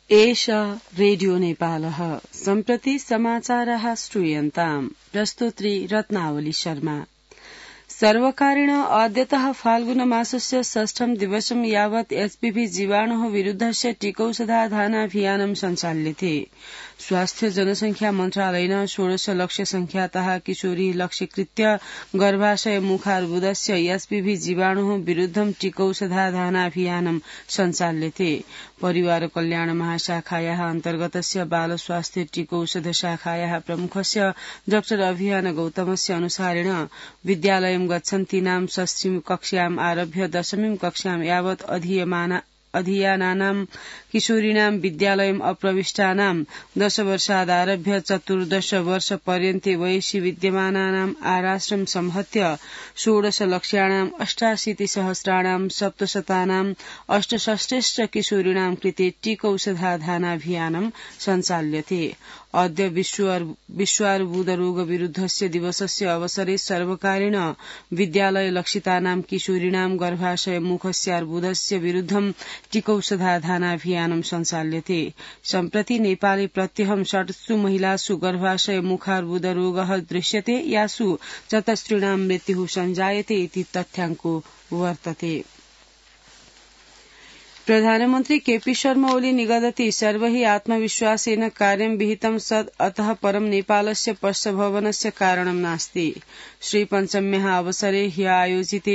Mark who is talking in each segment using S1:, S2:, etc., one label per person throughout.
S1: एषा रेडियो नेपालः सम्प्रति समाचाराः श्रूयन्ताम् प्रस्तोत्री रत्नावली शर्मा। सर्वकारेण अद्यतः फाल्गुन मासस्य 6 दिवसं यावत् एचपीवी जीवाणोः विरुद्धस्य टीकौषधाधानाभियानं सञ्चाल्यते। स्वास्थ्य जनसंख्या मन्त्रालयेन 16 लक्ष्य संख्यातः किशोरी लक्ष्यकृत्य गर्भाशय मुखार्बुदस्य एचपीवी जीवाणोः विरुद्धं टीकौषधाधानाभियानं सञ्चाल्यते। परिवार कल्याण महाशाखायाः अन्तर्गतस्य बाल स्वास्थ्य टीकौषध शाखायाः प्रमुखस्य डाक्टर अभियान गौतमस्य अनुसारेण विद्यालयं गच्छन्तीनां 6वीं कक्षायाम् आरभ्य 10वीं कक्षायां यावत् अधीयानानां किशोरीणां विद्यालयम् अप्रविष्टानां 10 वर्षादारभ्य 14 वर्षपर्यन्ते वयसि विद्यमानानाम् आराश्रम संहत्य 16 लक्ष्याणां 88 सहस्राणां 700 68 किशोरीणां कृते टीकौषधाधानाभियानं सञ्चाल्यते। अद्य विश्वार्बुदरोग विरुद्धस्य दिवसस्य अवसरे सर्वकारेण विद्यालय लक्षितानां किशोरीणां गर्भाशय मुखस्यार्बुदस्य विरुद्धं टीकौषधाधानाभियानं सञ्चाल्यते। सम्प्रति नेपाले प्रत्यहं 6 महिलासु गर्भाशय मुखार्बुदरोगः दृश्यते, यासु 74 मृत्युः सञ्जायते इति तथ्याङ्को वर्तते। प्रधानमन्त्री केपी शर्मा ओली निगदति सर्वैः आत्मविश्वासेन कार्यं विहितं सद् अतः परं नेपालस्य पश्चभवनस्य कारणं नास्ति। श्रीपञ्चम्याः अवसरे ह्यः आयोजिते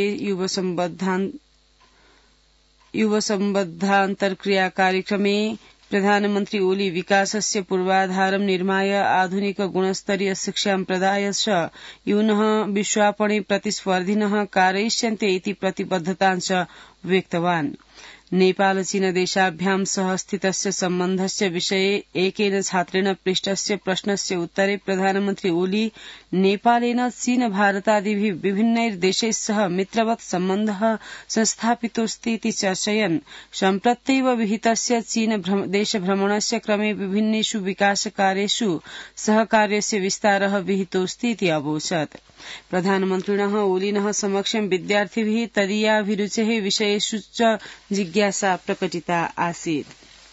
S1: युवसम्बद्धान्तर्क्रिया कार्यक्रमे प्रधानमन्त्री ओली विकासस्य पूर्वाधारं निर्माय आधुनिक गुणस्तरीय शिक्षां प्रदाय च यूनः विश्वापणे प्रतिस्पर्धिनः कारयिष्यन्ते इति प्रतिबद्धतां च व्यक्तवान्। नेपाल चीन देशाभ्यां सह स्थितस्य सम्बन्धस्य विषये एकेन छात्रेण पृष्टस्य प्रश्नस्य उत्तरे प्रधानमन्त्री ओली नेपालेन चीन भारतादिभिः विभिन्नैर्देशैः सह मित्रवत् सम्बन्धः संस्थापितोऽस्ति इति चर्चयन् सम्प्रत्यैव विहितस्य चीन देशभ्रमणस्य क्रमे विभिन्नेषु विकासकार्येषु सहकार्यस्य विस्तारः विहितोऽस्ति इति अवोचत्। प्रधानमन्त्रिणः ओलिनः समक्षं विद्यार्थिभिः तदीयाभिरुचेः विषयेषु च जिज्ञासा प्रकटिता आसीत्।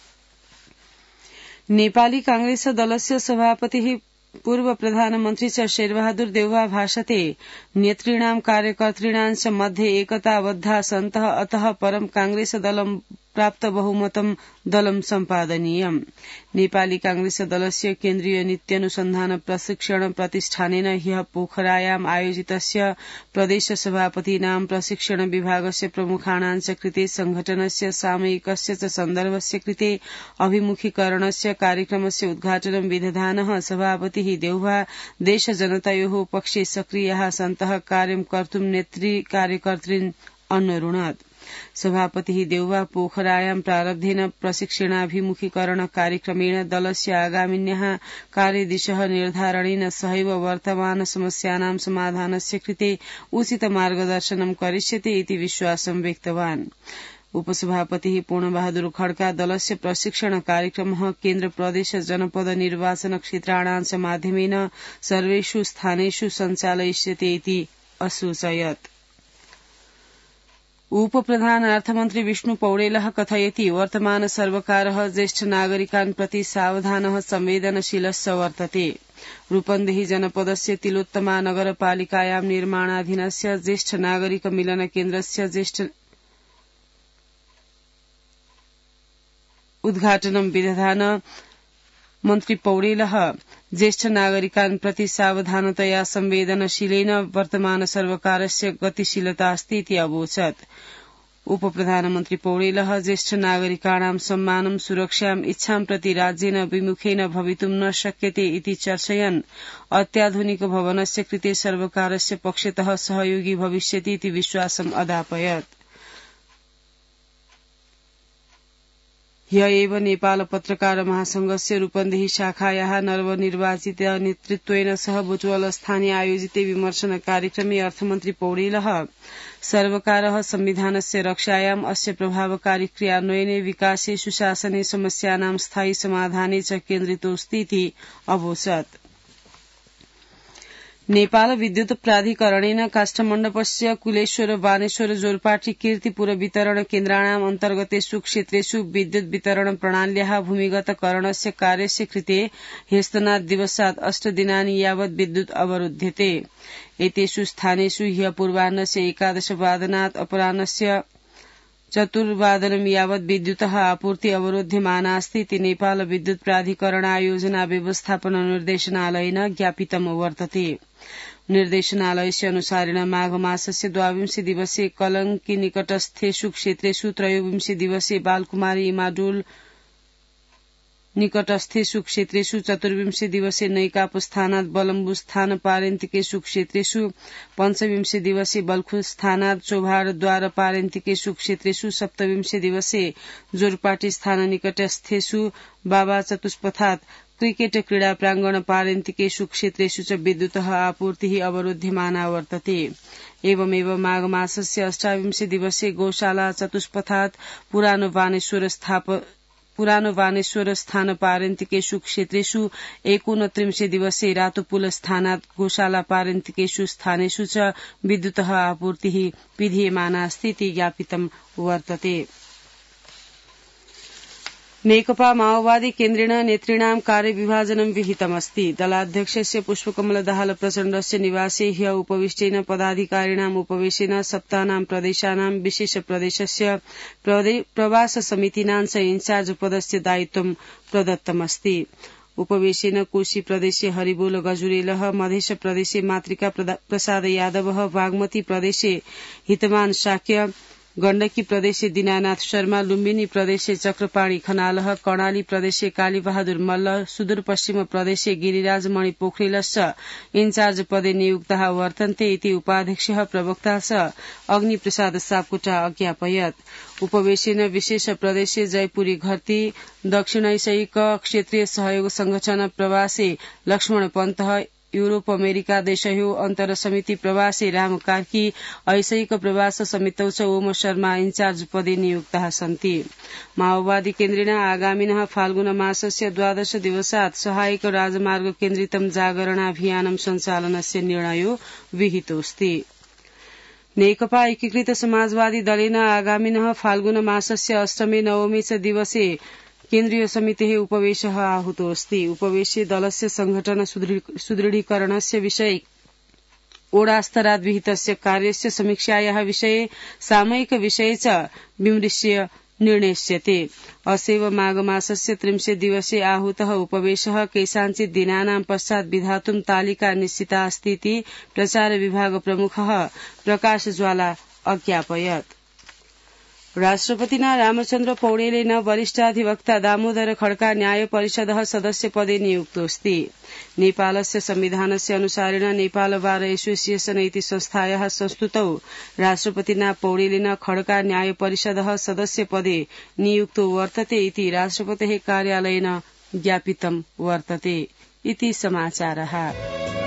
S1: नेपाली कांग्रेस दलस्य सभापतिः पूर्व प्रधानमन्त्री च शेरबहादुर देउवा भाषते नेतॄणां कार्यकर्तॄणां च मध्ये एकताबद्धा सन्तः अतः परं कांग्रेस दलं प्राप्त बहुमतं दलं सम्पादनीयम्। नेपाली कांग्रेस दलस्य केन्द्रीय नीत्यनुसन्धान प्रशिक्षण प्रतिष्ठानेन ह्यः पोखरायाम् आयोजितस्य प्रदेश सभापतीनां प्रशिक्षण विभागस्य प्रमुखाणां च कृते संघटनस्य सामयिकस्य च सन्दर्भस्य कृते अभिमुखीकरणस्य कार्यक्रमस्य उद्घाटनं विदधानः सभापतिः देउवा देश जनतायोः पक्षे सक्रियाः सन्तः कार्यं कर्तुं नेत्री कार्यकर्तॄन् अन्वरुणत्। सभापतिः देउवा पोखरायां प्रारब्धेन प्रशिक्षणाभिमुखीकरण कार्यक्रमेण दलस्य आगामिन्याः कार्यदिशः निर्धारणेन सहैव वर्तमान समस्यानां समाधानस्य कृते उचित मार्गदर्शनं करिष्यते इति विश्वासं व्यक्तवान्। उपसभापतिः पूर्णबहादुर खड्का दलस्य प्रशिक्षण कार्यक्रमः केन्द्र प्रदेश जनपद निर्वाचन क्षेत्राणां च माध्यमेन सर्वेषु स्थानेषु सञ्चालयिष्यते इति असूचयत्। उपप्रधान अर्थमन्त्री विष्णु पौडेलः कथयति वर्तमान सर्वकारः ज्येष्ठ नागरिकान् प्रति सावधानः संवेदनशीलश्च वर्तते। रूपन्देही जनपदस्य तिलोत्तमा नगरपालिकायां निर्माणाधीनस्य ज्येष्ठ नागरिक मिलन केन्द्रस्य ज्येष्ठ उद्घाटनं विदधान मन्त्री पौडेलः ज्येष्ठ नागरिकान् प्रति सावधानतया संवेदनशीलेन वर्तमान सर्वकारस्य गतिशीलता अस्ति इति अवोचत्। उपप्रधानमन्त्री पौडेलः ज्येष्ठ नागरिकाणां सम्मानं सुरक्षाम् इच्छां प्रति राज्येन विमुखेन भवितुं न शक्यते इति चर्चयन् अत्याधुनिक भवनस्य कृते सर्वकारस्य पक्षतः सहयोगी भविष्यति इति विश्वासम् अदापयत्। ह्य एव नेपाल पत्रकार महासंघस्य रूपन्देही शाखायाः नवनिर्वाचित नेतृत्वेन सह बुटवल स्थाने आयोजिते विमर्शन कार्यक्रमे अर्थमन्त्री पौडेलः सर्वकारः संविधानस्य रक्षायाम् अस्य प्रभावकारी क्रियान्वयने विकासे सुशासने समस्यानां स्थायी समाधाने च केन्द्रितोऽस्ति इति अवोचत्। नेपाल विद्युत प्राधिकरणेन काष्ठमण्डपस्य कुलेश्वर बानेश्वर जोरपाटी कीर्तिपुर वितरण केन्द्राणाम् अन्तर्गतेषु क्षेत्रेषु विद्युत वितरण प्रणाल्याः भूमिगतकरणस्य कार्यस्य कृते ह्यस्तनात् दिवसात् 8 दिनानि यावत् विद्युत अवरुध्यते। एतेषु स्थानेषु ह्य पूर्वाह्नस्य 11 वादनात् अपराह्नस्य 4 वादनं यावत् विद्युतः आपूर्ति अवरोध्यमानास्ति इति नेपाल विद्युत प्राधिकरण आयोजना व्यवस्थापन निर्देशनालयेन ज्ञापितं वर्तते। निर्देशनालयस्य अनुसारेण माघ मासस्य 22 दिवसे कलंकी निकटस्थेषु क्षेत्रेषु 23 दिवसे बालकुमारी इमाडोल निकटस्थेषु क्षेत्रेषु 24 दिवसे नैकापस्थानात् बलम्बुस्थान पारेन्तिकेषु क्षेत्रेषु 25 दिवसे बल्खुस्थानात् चोभारद्वार पारेन्तिकेषु क्षेत्रेषु 27 दिवसे जोरपाटी स्थान निकटस्थेषु बाबा चतुष्पथात् क्रिकेट क्रीडा प्रांगण पारेन्तिकेषु क्षेत्रेषु च विद्युतः आपूर्तिः अवरुध्यमाना वर्तते। एवमेव माघ मासस्य 28 दिवसे गोशाला चतुष्पथात् पुरानो वानेश्वर स्थान पारेन्तिकेषु क्षेत्रेषु 29 दिवसे रातोपुल स्थानात् गोशाला पारेन्तिकेषु स्थानेषु च विद्युतः आपूर्तिः विधीयमानास्ति इति ज्ञापितं वर्तते। नेकपा माओवादी केन्द्रेण नेतॄणां कार्यविभाजनं विहितमस्ति। दलाध्यक्षस्य पुष्पकमल दाहाल प्रचण्डस्य निवासे ह्य उपविष्टेन पदाधिकारिणाम् उपवेशेन सप्तानां प्रदेशानां विशेष प्रदेशस्य प्रवास समितीनां च इन्चार्ज पदस्य दायित्वं प्रदत्तमस्ति। उपवेशेन कोशी प्रदेशे हरिबोल गजुरेलः, मधेश प्रदेशे मातृका प्रसाद यादव, बागमती प्रदेशे हितमान शाक्य, गण्डकी प्रदेशे दीनानाथ शर्मा, लुम्बिनी प्रदेशे चक्रपाणी खनालः, कर्णाली प्रदेशे कालीबहादुर मल्ल, सुदूरपश्चिम प्रदेशे गिरिराज मणि पोखरेलश्च इन्चार्ज पदे नियुक्ताः वर्तन्ते इति उपाध्यक्षः प्रवक्ता च अग्निप्रसाद सापकोटा अज्ञापयत्। उपवेशेन विशेष प्रदेशे जयपुरी घरती, दक्षिणैशयिक क्षेत्रीय सहयोग संगठन प्रवासे लक्ष्मण पन्तः, यूरोप अमेरिका देशयो अन्तर समिति प्रवासे राम कार्की, ऐशयिक प्रवास समितौ च ओम शर्मा इन्चार्ज पदे नियुक्ताः सन्ति। माओवादी केन्द्रेण आगामिनः फाल्गुन मासस्य 12 दिवसात् सहायक राजमार्ग केन्द्रितं जागरणाभियानं सञ्चालनस्य निर्णयो विहितोऽस्ति। नेकपा एकीकृत समाजवादी दलेन आगामिनः फाल्गुन मासस्य 8 9 च दिवसे केन्द्रीय समितेः उपवेशः आहूतोऽस्ति। उपवेशे दलस्य संघटन सुदृढीकरणस्य विषये ओडास्तरात् विहितस्य कार्यस्य समीक्षायाः विषये सामयिक विषये च विमृश्य निर्णेष्यते। असेव माघ मासस्य 30 दिवसे आहूतः उपवेशः केषाञ्चित् दिनानां पश्चात् विधातुं तालिका निश्चिता अस्ति इति प्रचार विभाग प्रमुखः प्रकाश ज्वाला अज्ञापयत्। राष्ट्रपतिना रामचन्द्र पौडेलेन वरिष्ठाधिवक्ता दामोदर खड्का न्याय परिषदः सदस्यपदे नियुक्तोऽस्ति। नेपालस्य संविधानस्य अनुसारेण नेपाल बार एसोसिएशन इति संस्थायाः संस्तुतौ राष्ट्रपतिना पौडेलेन खड्का न्याय परिषदः सदस्यपदे नियुक्तो वर्तते इति राष्ट्रपतेः कार्यालयेन ज्ञापितं वर्तते। इति समाचारः।